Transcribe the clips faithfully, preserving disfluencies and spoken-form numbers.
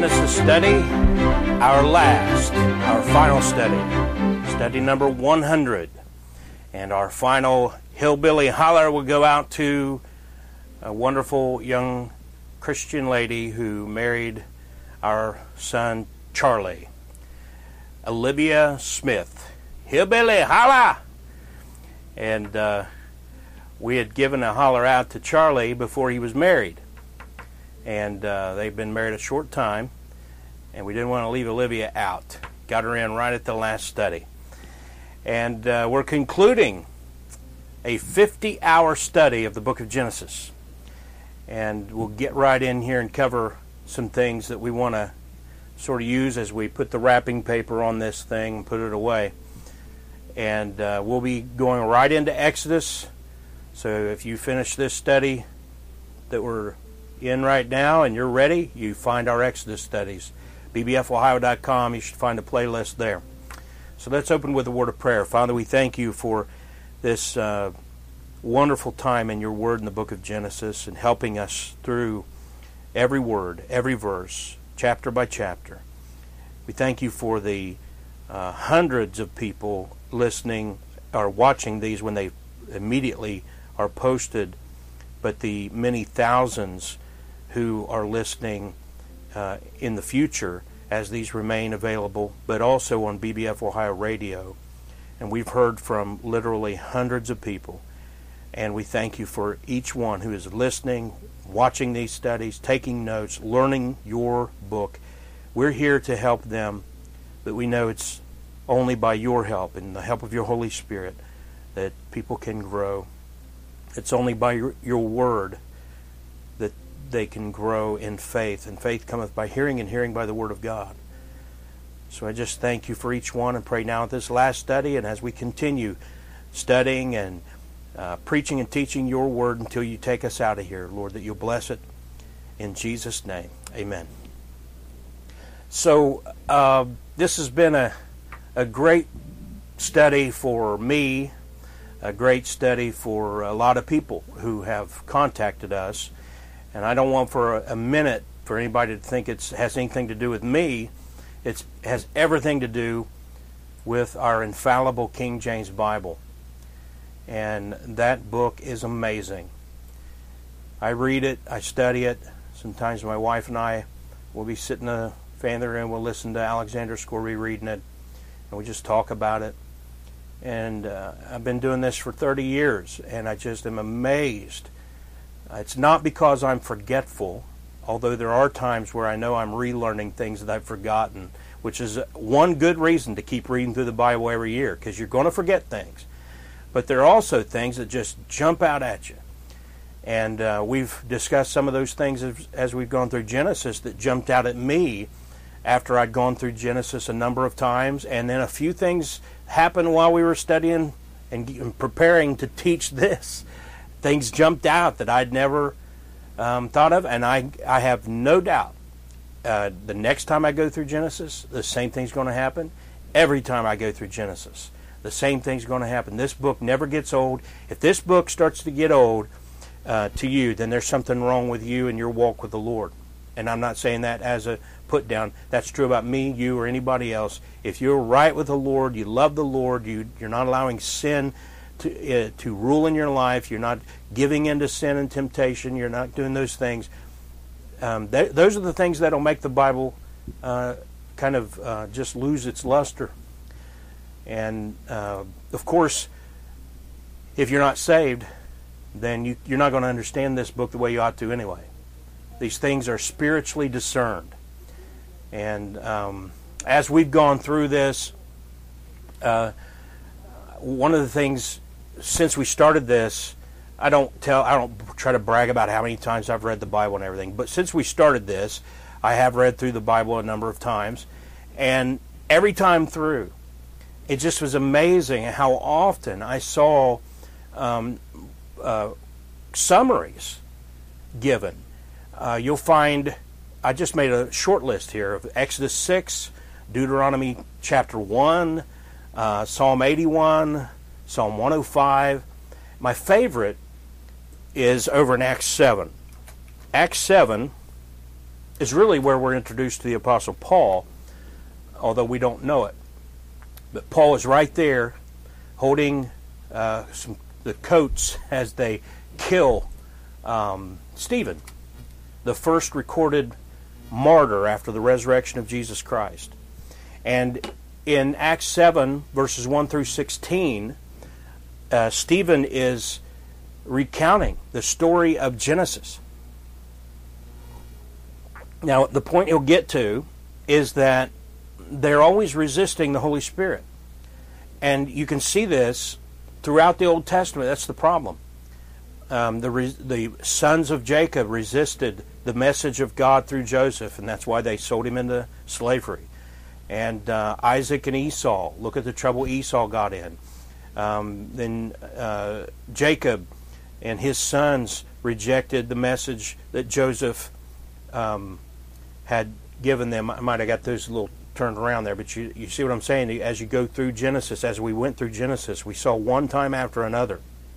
Genesis study, our last, our final study, study number one hundred. And our final hillbilly holler will go out to a wonderful young Christian lady who married our son Charlie. Olivia Smith. Hillbilly holler! And uh, we had given a holler out to Charlie before he was married. And uh, they've been married a short time, and we didn't want to leave Olivia out. Got her in right at the last study. And uh, we're concluding a fifty-hour study of the book of Genesis. And we'll get right in here and cover some things that we want to sort of use as we put the wrapping paper on this thing and put it away. And uh, we'll be going right into Exodus. So if you finish this study that we're in right now and you're ready, you find our Exodus studies. B B F Ohio dot com, you should find a playlist there. So let's open with a word of prayer. Father, we thank you for this uh, wonderful time in your word in the book of Genesis and helping us through every word, every verse, chapter by chapter. We thank you for the uh, hundreds of people listening or watching these when they immediately are posted, but the many thousands who are listening uh, in the future as these remain available, but also on B B F Ohio Radio. And we've heard from literally hundreds of people. And we thank you for each one who is listening, watching these studies, taking notes, learning your book. We're here to help them, but we know it's only by your help and the help of your Holy Spirit that people can grow. It's only by your, your word that they can grow in faith, and faith cometh by hearing, and hearing by the word of God. So I just thank you for each one and pray now at this last study, and as we continue studying and uh, preaching and teaching your word until you take us out of here, Lord, that you'll bless it in Jesus' name. Amen. So uh, this has been a, a great study for me, a great study for a lot of people who have contacted us. And I don't want for a, a minute for anybody to think it has anything to do with me. It has everything to do with our infallible King James Bible. And that book is amazing. I read it, I study it. Sometimes my wife and I will be sitting in the family room, we'll listen to Alexander Scourby reading it, and we just talk about it. And uh, I've been doing this for thirty years, and I just am amazed. It's not because I'm forgetful, although there are times where I know I'm relearning things that I've forgotten, which is one good reason to keep reading through the Bible every year, because you're going to forget things. But there are also things that just jump out at you. And uh, we've discussed some of those things as, as we've gone through Genesis that jumped out at me after I'd gone through Genesis a number of times. And then a few things happened while we were studying and preparing to teach this. Things jumped out that I'd never um, thought of, and I I have no doubt uh, the next time I go through Genesis, the same thing's going to happen. Every time I go through Genesis, the same thing's going to happen. This book never gets old. If this book starts to get old uh, to you, then there's something wrong with you and your walk with the Lord. And I'm not saying that as a put down. That's true about me, you, or anybody else. If you're right with the Lord, you love the Lord, you, you're not allowing sin To, uh, to rule in your life, you're not giving in to sin and temptation, you're not doing those things. Um, th- those are the things that will make the Bible uh, kind of uh, just lose its luster. And uh, of course, if you're not saved, then you, you're not going to understand this book the way you ought to anyway. These things are spiritually discerned. And um, as we've gone through this, uh, one of the things since we started this, I don't tell, I don't try to brag about how many times I've read the Bible and everything, but since we started this, I have read through the Bible a number of times, and every time through, it just was amazing how often I saw um, uh, summaries given. Uh, you'll find, I just made a short list here of Exodus six, Deuteronomy chapter one, uh, Psalm eighty-one, Psalm one oh five. My favorite is over in Acts seven. Acts seven is really where we're introduced to the Apostle Paul, although we don't know it. But Paul is right there holding uh, some the coats as they kill um, Stephen, the first recorded martyr after the resurrection of Jesus Christ. And in Acts seven, verses one through sixteen, uh, Stephen is recounting the story of Genesis. Now, the point he'll get to is that they're always resisting the Holy Spirit. And you can see this throughout the Old Testament. That's the problem. Um, the, re- the sons of Jacob resisted the message of God through Joseph, and that's why they sold him into slavery. And uh, Isaac and Esau, look at the trouble Esau got in. Um, then uh, Jacob and his sons rejected the message that Joseph um, had given them. I might have got those a little turned around there, but you, you see what I'm saying? As you go through Genesis, as we went through Genesis, we saw one time after another.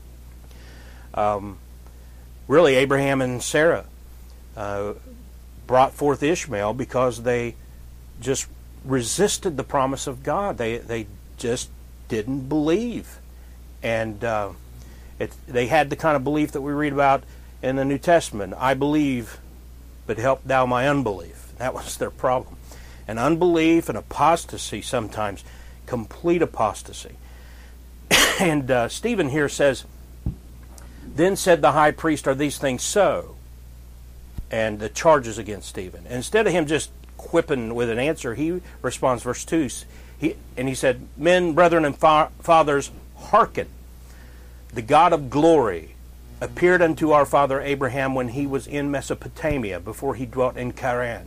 Um, really, Abraham and Sarah uh, brought forth Ishmael because they just resisted the promise of God. They they just didn't believe. And uh, it, they had the kind of belief that we read about in the New Testament. I believe, but help thou my unbelief. That was their problem. And unbelief and apostasy sometimes, complete apostasy. And uh, Stephen here says, then said the high priest, are these things so? And the charges against Stephen. And instead of him just quipping with an answer, he responds, verse two, he, and he said, men, brethren, and fa- fathers, hearken. The God of glory appeared unto our father Abraham when he was in Mesopotamia, before he dwelt in Charan,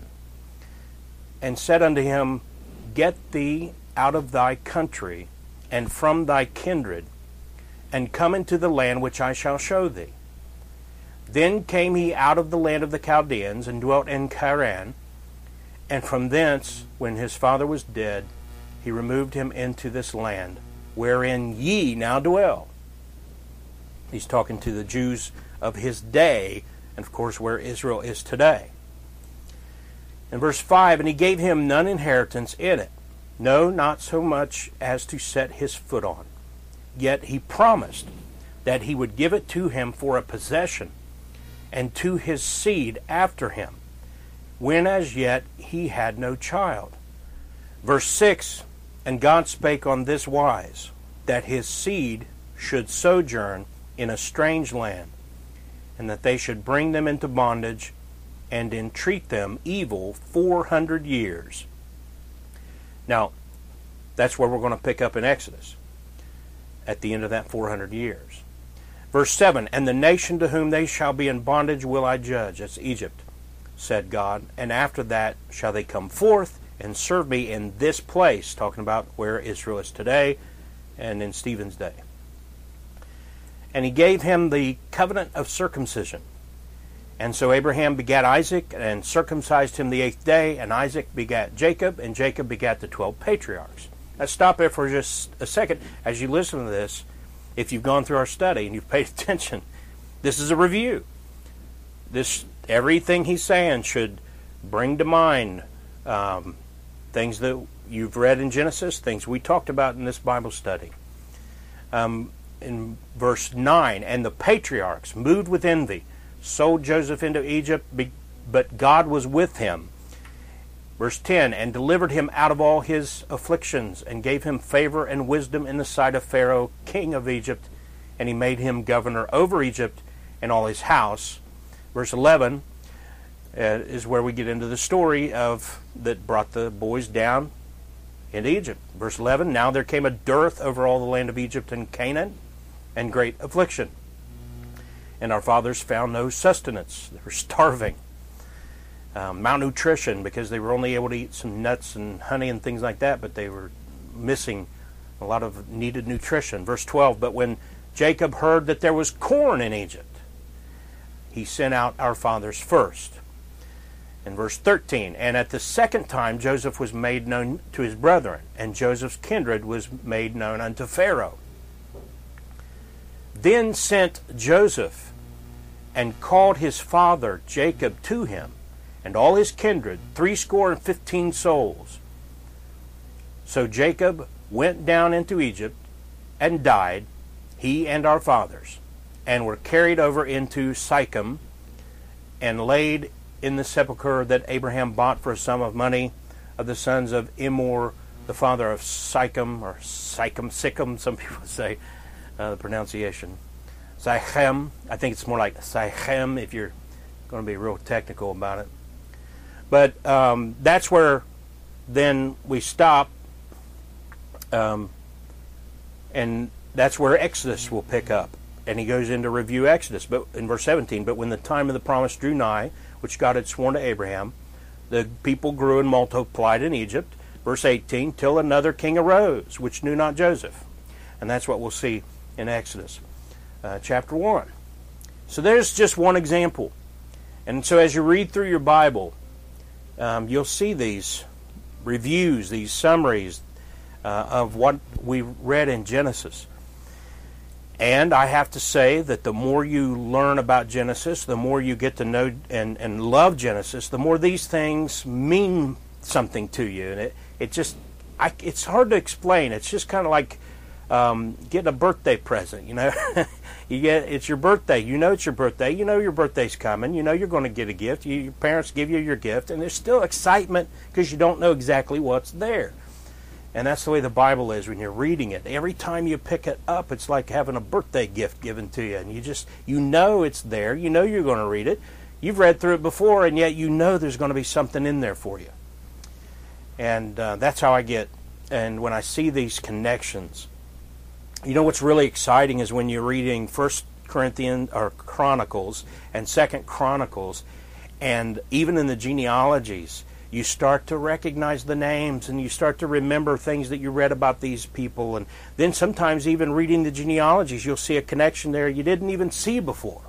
and said unto him, get thee out of thy country and from thy kindred, and come into the land which I shall show thee. Then came he out of the land of the Chaldeans, and dwelt in Charan, and from thence, when his father was dead, he removed him into this land, wherein ye now dwell. He's talking to the Jews of his day, and of course where Israel is today. In verse five, and he gave him none inheritance in it, no, not so much as to set his foot on. Yet he promised that he would give it to him for a possession, and to his seed after him, when as yet he had no child. Verse six, and God spake on this wise, that his seed should sojourn in a strange land, and that they should bring them into bondage, and entreat them evil four hundred years. Now, that's where we're going to pick up in Exodus, at the end of that four hundred years. Verse seven, and the nation to whom they shall be in bondage will I judge. That's Egypt, said God. And after that shall they come forth and serve me in this place, talking about where Israel is today and in Stephen's day. And he gave him the covenant of circumcision. And so Abraham begat Isaac, and circumcised him the eighth day, and Isaac begat Jacob, and Jacob begat the twelve patriarchs. Let's stop there for just a second. As you listen to this, if you've gone through our study and you've paid attention, this is a review. This everything he's saying should bring to mind um, things that you've read in Genesis, things we talked about in this Bible study. Um, in verse nine, and the patriarchs, moved with envy, sold Joseph into Egypt, but God was with him. Verse ten, and delivered him out of all his afflictions, and gave him favor and wisdom in the sight of Pharaoh, king of Egypt, and he made him governor over Egypt and all his house. Verse eleven uh, is where we get into the story of that brought the boys down into Egypt. Verse eleven, now there came a dearth over all the land of Egypt and Canaan, and great affliction. And our fathers found no sustenance. They were starving. Um, malnutrition, because they were only able to eat some nuts and honey and things like that, but they were missing a lot of needed nutrition. Verse twelve, but when Jacob heard that there was corn in Egypt, he sent out our fathers first. In verse thirteen, and at the second time Joseph was made known to his brethren, and Joseph's kindred was made known unto Pharaoh. Then sent Joseph and called his father Jacob to him, and all his kindred, threescore and fifteen souls. So Jacob went down into Egypt and died, he and our fathers, and were carried over into Sychem and laid in the sepulchre that Abraham bought for a sum of money of the sons of Emor, the father of Sychem, or Sychem, Sychem, some people say uh, the pronunciation. Sychem, I think it's more like Sychem if you're going to be real technical about it. But um, that's where then we stop, um, and that's where Exodus will pick up. And he goes into review Exodus, but in verse seventeen, but when the time of the promise drew nigh, which God had sworn to Abraham, the people grew and multiplied in Egypt. Verse eighteen, till another king arose, which knew not Joseph. And that's what we'll see in Exodus uh, chapter one. So there's just one example. And so as you read through your Bible, um, you'll see these reviews, these summaries uh, of what we read in Genesis. And I have to say that the more you learn about Genesis, the more you get to know and, and love Genesis, the more these things mean something to you. And it, it just, I, it's hard to explain. It's just kind of like um, getting a birthday present, you know. you get It's your birthday. You know it's your birthday. You know your birthday's coming. You know you're going to get a gift. You, your parents give you your gift. And there's still excitement because you don't know exactly what's there. And that's the way the Bible is when you're reading it. Every time you pick it up, it's like having a birthday gift given to you. And you just, you know it's there. You know you're going to read it. You've read through it before, and yet you know there's going to be something in there for you. And uh, that's how I get. And when I see these connections, you know what's really exciting is when you're reading First Corinthians or Chronicles and Second Chronicles, and even in the genealogies, you start to recognize the names and you start to remember things that you read about these people. And then sometimes even reading the genealogies, you'll see a connection there you didn't even see before.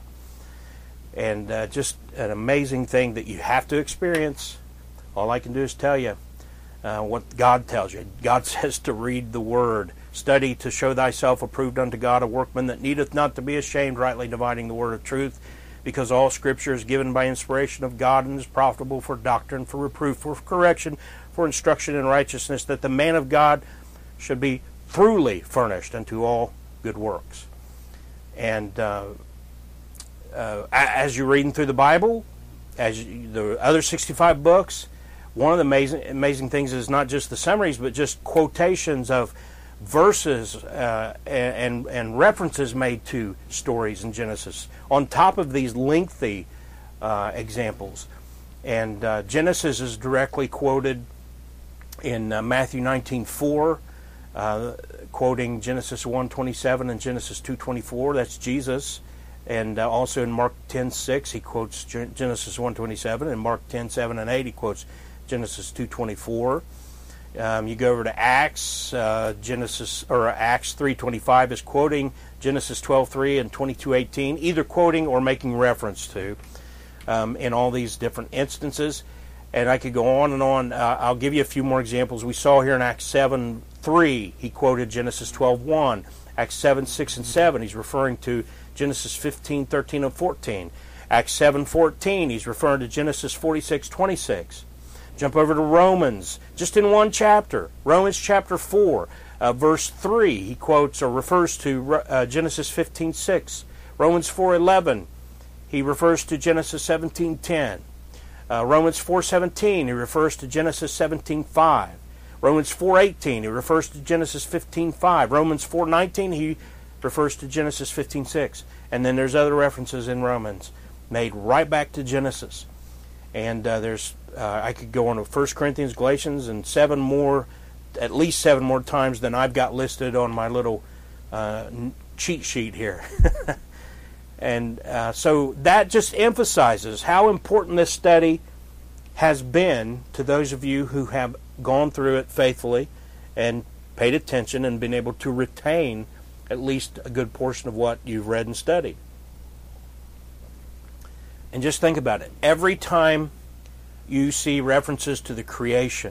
And uh, just an amazing thing that you have to experience. All I can do is tell you uh, what God tells you. God says to read the Word. Study to show thyself approved unto God, a workman that needeth not to be ashamed, rightly dividing the word of truth. Because all Scripture is given by inspiration of God and is profitable for doctrine, for reproof, for correction, for instruction in righteousness, that the man of God should be truly furnished unto all good works. And uh, uh, as you're reading through the Bible, as you, the other sixty-five books, one of the amazing, amazing things is not just the summaries, but just quotations of verses uh, and, and references made to stories in Genesis on top of these lengthy uh, examples. And uh, Genesis is directly quoted in uh, Matthew nineteen four, uh, quoting Genesis one twenty-seven and Genesis two twenty-four. That's Jesus. And uh, also in Mark ten six, he quotes Genesis one twenty-seven, and Mark ten seven and eight, he quotes Genesis two twenty-four. Um, you go over to Acts, uh, Genesis or Acts three twenty-five is quoting Genesis twelve three and twenty-two eighteen, either quoting or making reference to um, in all these different instances. And I could go on and on. Uh, I'll give you a few more examples. We saw here in Acts seven three, he quoted Genesis twelve one. Acts seven six and seven, he's referring to Genesis fifteen thirteen and fourteen. Acts seven fourteen, he's referring to Genesis forty-six twenty-six. Jump over to Romans, just in one chapter. Romans chapter four, uh, verse three, he quotes or refers to uh, Genesis fifteen six. Romans four eleven, he refers to Genesis seventeen ten. Uh, Romans four seventeen, he refers to Genesis seventeen five. Romans four eighteen, he refers to Genesis fifteen five. Romans four nineteen, he refers to Genesis fifteen six. And then there's other references in Romans made right back to Genesis. And uh, there's Uh, I could go on to First Corinthians, Galatians, and seven more, at least seven more times than I've got listed on my little uh, cheat sheet here. And uh, so that just emphasizes how important this study has been to those of you who have gone through it faithfully and paid attention and been able to retain at least a good portion of what you've read and studied. And just think about it. Every time you see references to the creation,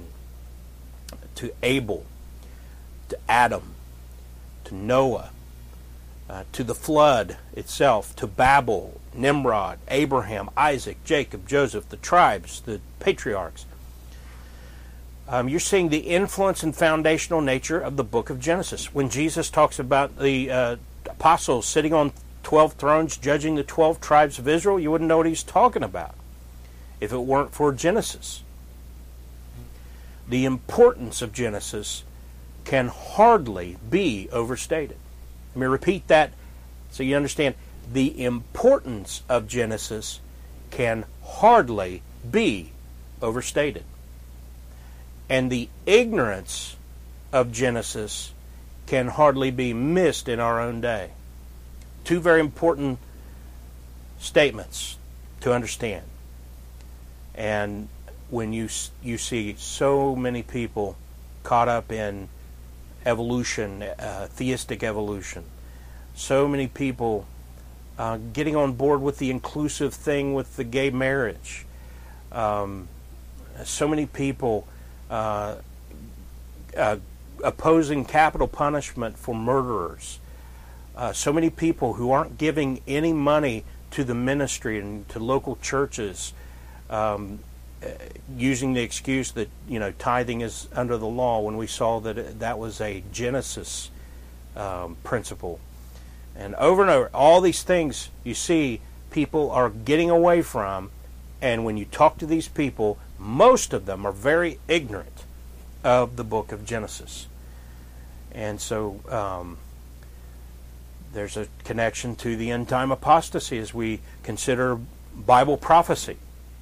to Abel, to Adam, to Noah, uh, to the flood itself, to Babel, Nimrod, Abraham, Isaac, Jacob, Joseph, the tribes, the patriarchs. Um, you're seeing the influence and foundational nature of the book of Genesis. When Jesus talks about the uh, apostles sitting on twelve thrones judging the twelve tribes of Israel, you wouldn't know what he's talking about if it weren't for Genesis. The importance of Genesis can hardly be overstated. Let me repeat that so you understand. The importance of Genesis can hardly be overstated. And the ignorance of Genesis can hardly be missed in our own day. Two very important statements to understand. And when you you see so many people caught up in evolution, uh, theistic evolution, so many people uh, getting on board with the inclusive thing with the gay marriage, um, so many people uh, uh, opposing capital punishment for murderers, uh, so many people who aren't giving any money to the ministry and to local churches, um, Uh, using the excuse that, you know, tithing is under the law, when we saw that it, that was a Genesis um, principle. And over and over, all these things you see people are getting away from, and when you talk to these people, most of them are very ignorant of the book of Genesis. And so um, there's a connection to the end-time apostasy as we consider Bible prophecy.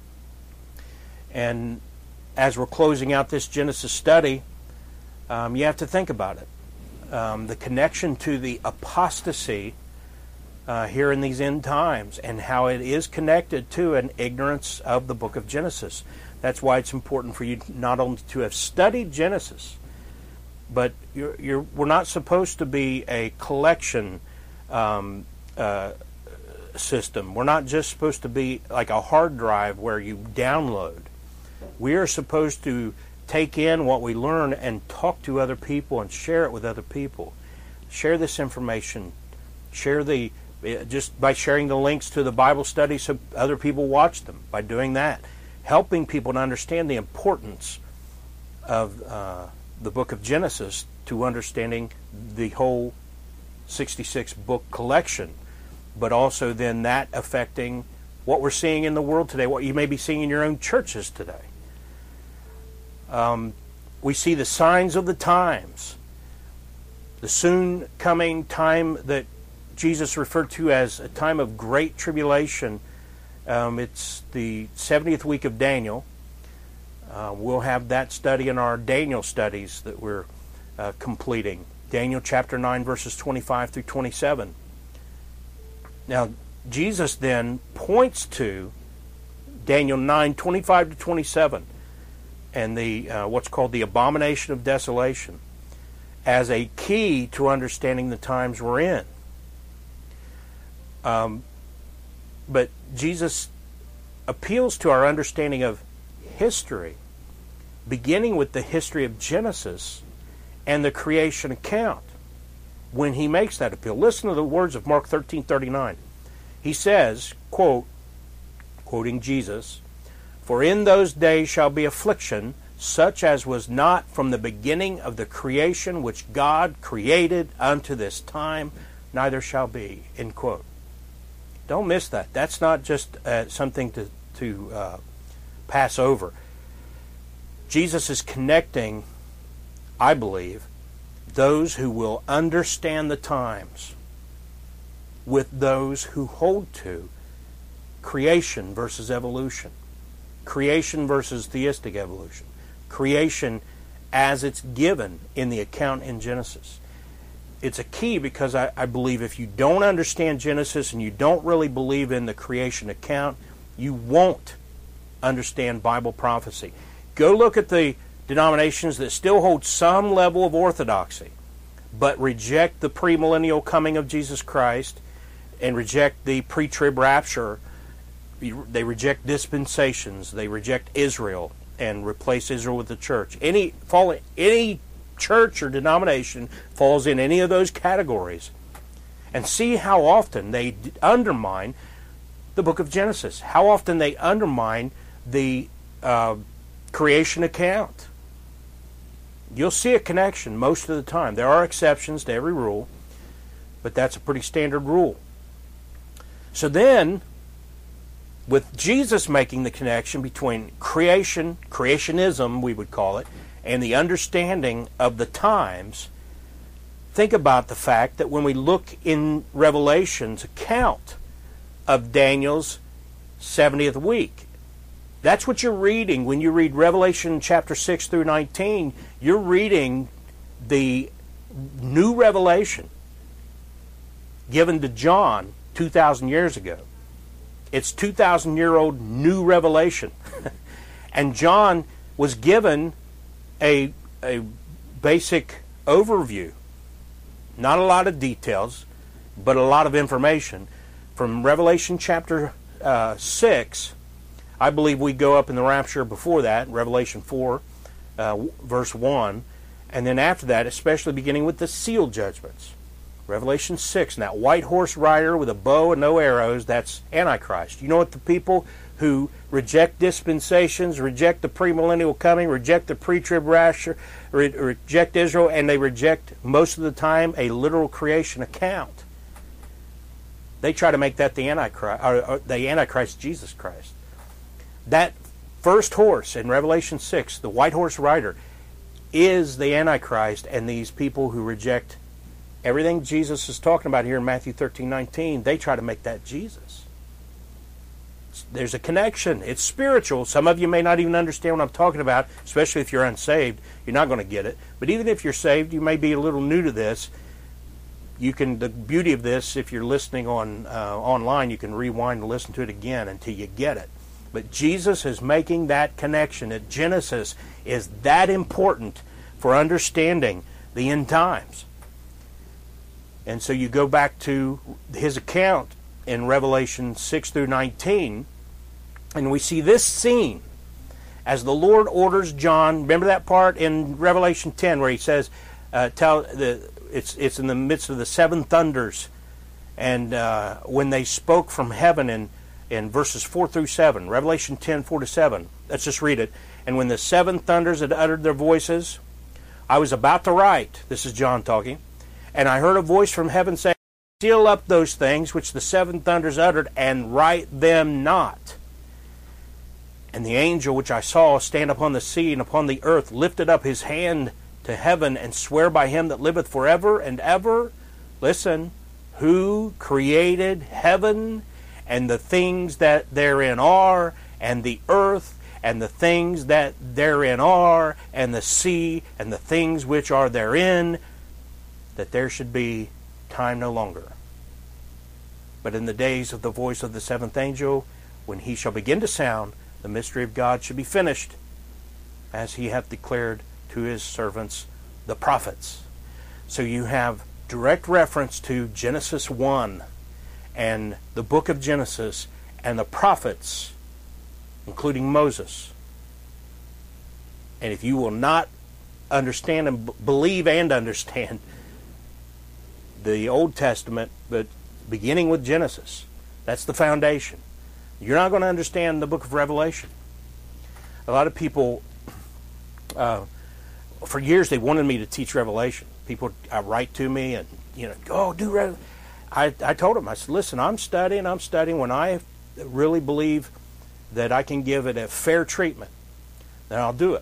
And as we're closing out this Genesis study, um, you have to think about it. Um, the connection to the apostasy uh, here in these end times, and how it is connected to an ignorance of the book of Genesis. That's why it's important for you not only to have studied Genesis, but you're, you're, we're not supposed to be a collection um, uh, system. We're not just supposed to be like a hard drive where you download. We are supposed to take in what we learn and talk to other people and share it with other people. Share this information. Share the, just by sharing the links to the Bible study so other people watch them. By doing that, helping people to understand the importance of uh, the book of Genesis to understanding the whole sixty-six book collection, but also then that affecting what we're seeing in the world today, what you may be seeing in your own churches today. Um, we see the signs of the times, the soon coming time that Jesus referred to as a time of great tribulation. Um, it's the seventieth week of Daniel. Uh, we'll have that study in our Daniel studies that we're uh, completing. Daniel chapter nine, verses twenty-five through twenty-seven. Now, Jesus then points to Daniel nine, twenty-five to twenty-seven, and the uh, what's called the abomination of desolation as a key to understanding the times we're in. Um, but Jesus appeals to our understanding of history, beginning with the history of Genesis and the creation account when he makes that appeal. Listen to the words of Mark thirteen thirty-nine. He says, quote, quoting Jesus, "For in those days shall be affliction, such as was not from the beginning of the creation which God created unto this time, neither shall be." End quote. Don't miss that. That's not just uh, something to, to uh, pass over. Jesus is connecting, I believe, those who will understand the times with those who hold to creation versus evolution, creation versus theistic evolution, creation as it's given in the account in Genesis. It's a key because I, I believe if you don't understand Genesis and you don't really believe in the creation account, you won't understand Bible prophecy. Go look at the denominations that still hold some level of orthodoxy, but reject the premillennial coming of Jesus Christ and reject the pre-trib rapture. They reject dispensations. They reject Israel and replace Israel with the church. Any fall, any church or denomination falls in any of those categories, and see how often they d- undermine the book of Genesis, how often they undermine the uh, creation account. You'll see a connection most of the time. There are exceptions to every rule, but that's a pretty standard rule. So then, with Jesus making the connection between creation, creationism we would call it, and the understanding of the times, think about the fact that when we look in Revelation's account of Daniel's seventieth week, that's what you're reading when you read Revelation chapter six through nineteen. You're reading the new revelation given to John two thousand years ago. It's two thousand year old new revelation. And John was given a, a basic overview. Not a lot of details, but a lot of information. From Revelation chapter uh, six, I believe we go up in the rapture before that, Revelation four, uh, verse one. And then after that, especially beginning with the seal judgments. Revelation six, and that white horse rider with a bow and no arrows, that's Antichrist. You know what the people who reject dispensations, reject the premillennial coming, reject the pre-trib rapture, re- reject Israel, and they reject, most of the time, a literal creation account. They try to make that the Antichrist, or, or the Antichrist Jesus Christ. That first horse in Revelation six, the white horse rider, is the Antichrist, and these people who reject everything Jesus is talking about here in Matthew thirteen nineteen, they try to make that Jesus. There's a connection. It's spiritual. Some of you may not even understand what I'm talking about, especially if you're unsaved. You're not going to get it. But even if you're saved, you may be a little new to this. You can. The beauty of this, if you're listening on uh, online, you can rewind and listen to it again until you get it. But Jesus is making that connection. That Genesis is that important for understanding the end times. And so you go back to his account in Revelation six through nineteen, and we see this scene as the Lord orders John. Remember that part in Revelation ten where he says, uh, "Tell the it's it's in the midst of the seven thunders," and uh, when they spoke from heaven in in verses four through seven, Revelation ten four to seven. Let's just read it. And when the seven thunders had uttered their voices, I was about to write. This is John talking. And I heard a voice from heaven saying, seal up those things which the seven thunders uttered, and write them not. And the angel which I saw stand upon the sea and upon the earth lifted up his hand to heaven, and swear by him that liveth forever and ever. Listen, who created heaven and the things that therein are, and the earth and the things that therein are, and the sea and the things which are therein, that there should be time no longer. But in the days of the voice of the seventh angel, when he shall begin to sound, the mystery of God should be finished, as he hath declared to his servants, the prophets. So you have direct reference to Genesis one, and the book of Genesis, and the prophets, including Moses. And if you will not understand and b- believe and understand the Old Testament, but beginning with Genesis, that's the foundation, you're not going to understand the book of Revelation. A lot of people, uh, for years they wanted me to teach Revelation. People uh, write to me and, you know, oh, do Revelation. I, I told them, I said, listen, I'm studying, I'm studying. When I really believe that I can give it a fair treatment, then I'll do it.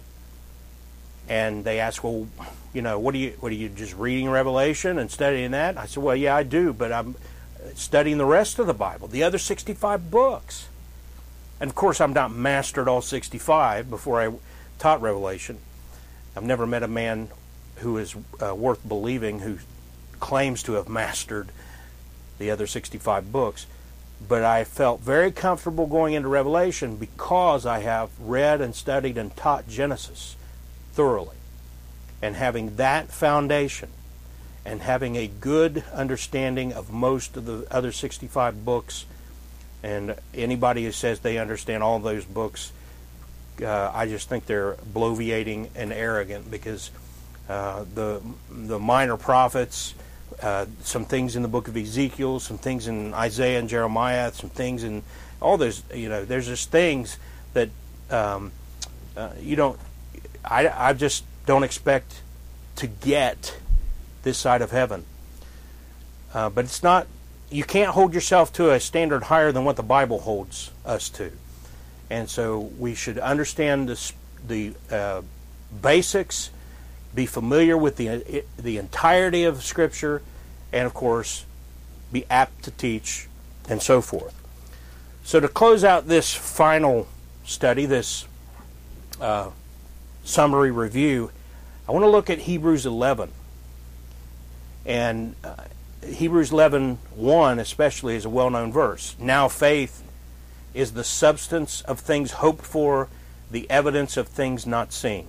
And they asked, well, you know, what are you, what are you just reading Revelation and studying that? I said, well, yeah, I do, but I'm studying the rest of the Bible, the other sixty-five books. And of course, I'm not mastered all sixty-five before I taught Revelation. I've never met a man who is uh, worth believing who claims to have mastered the other sixty-five books. But I felt very comfortable going into Revelation because I have read and studied and taught Genesis thoroughly. And having that foundation and having a good understanding of most of the other sixty-five books, and anybody who says they understand all those books, uh, I just think they're bloviating and arrogant, because uh, the the minor prophets, uh, some things in the book of Ezekiel, some things in Isaiah and Jeremiah, some things in all those, you know, there's just things that um, uh, you don't, I, I just don't expect to get this side of heaven. Uh, but it's not, you can't hold yourself to a standard higher than what the Bible holds us to. And so we should understand this, the uh, basics, be familiar with the the entirety of Scripture, and of course, be apt to teach, and so forth. So to close out this final study, this uh, summary review, I want to look at Hebrews eleven. And uh, Hebrews eleven one especially is a well-known verse. Now faith is the substance of things hoped for, the evidence of things not seen.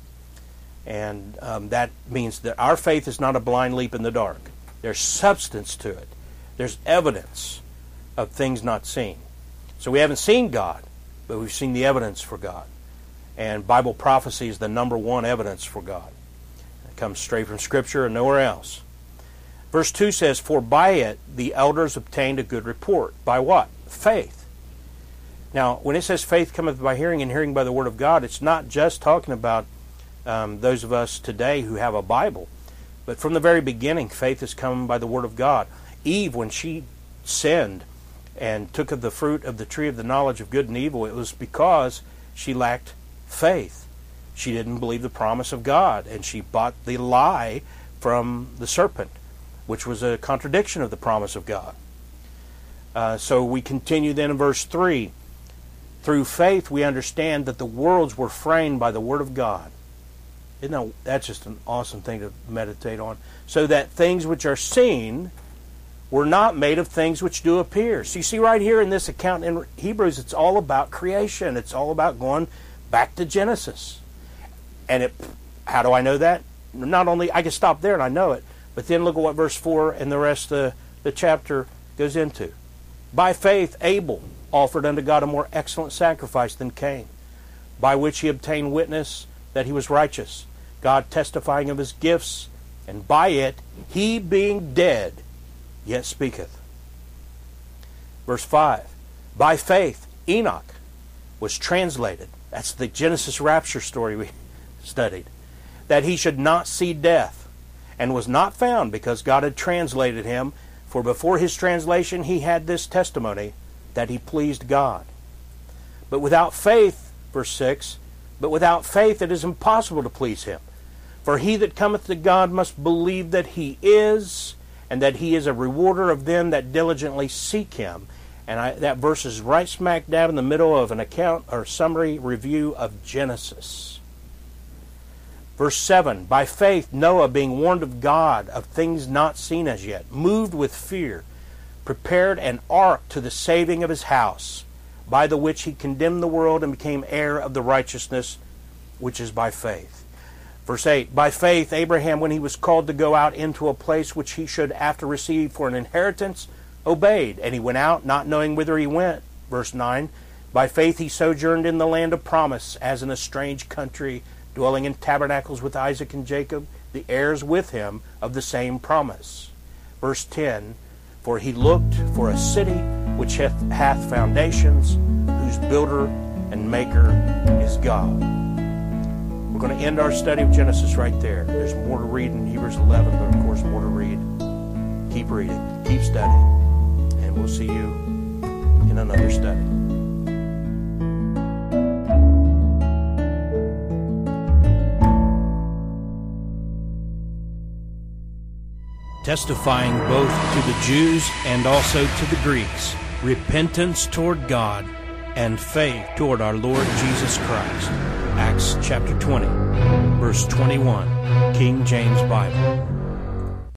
And um, that means that our faith is not a blind leap in the dark. There's substance to it. There's evidence of things not seen. So we haven't seen God, but we've seen the evidence for God. And Bible prophecy is the number one evidence for God. It comes straight from Scripture and nowhere else. Verse two says, for by it the elders obtained a good report. By what? Faith. Now, when it says faith cometh by hearing, and hearing by the word of God, it's not just talking about um, those of us today who have a Bible. But from the very beginning, faith has come by the word of God. Eve, when she sinned and took of the fruit of the tree of the knowledge of good and evil, it was because she lacked faith. She didn't believe the promise of God, and she bought the lie from the serpent, which was a contradiction of the promise of God. Uh, so we continue then in verse three. Through faith we understand that the worlds were framed by the word of God. Isn't that, that's just an awesome thing to meditate on. So that things which are seen were not made of things which do appear. So you see right here in this account in Hebrews, it's all about creation. It's all about going back to Genesis. And it, how do I know that? Not only, I can stop there and I know it, but then look at what verse four and the rest of the, the chapter goes into. By faith Abel offered unto God a more excellent sacrifice than Cain, by which he obtained witness that he was righteous, God testifying of his gifts, and by it he being dead yet speaketh. Verse five, by faith Enoch was translated, that's the Genesis rapture story we studied, that he should not see death, and was not found, because God had translated him, for before his translation he had this testimony, that he pleased God. But without faith, verse six, but without faith it is impossible to please him. For he that cometh to God must believe that he is, and that he is a rewarder of them that diligently seek him. And I, that verse is right smack dab in the middle of an account or summary review of Genesis. Verse seven, by faith Noah, being warned of God of things not seen as yet, moved with fear, prepared an ark to the saving of his house, by the which he condemned the world and became heir of the righteousness which is by faith. Verse eight, by faith Abraham, when he was called to go out into a place which he should after receive for an inheritance, obeyed, and he went out, not knowing whither he went. Verse nine, by faith he sojourned in the land of promise, as in a strange country, dwelling in tabernacles with Isaac and Jacob, the heirs with him of the same promise. Verse ten, for he looked for a city which hath, hath foundations, whose builder and maker is God. We're going to end our study of Genesis right there. There's more to read in Hebrews eleven, but of course more to read. Keep reading, keep studying, and we'll see you in another study. Testifying both to the Jews and also to the Greeks, repentance toward God and faith toward our Lord Jesus Christ. Acts chapter twenty, verse twenty-one, King James Bible.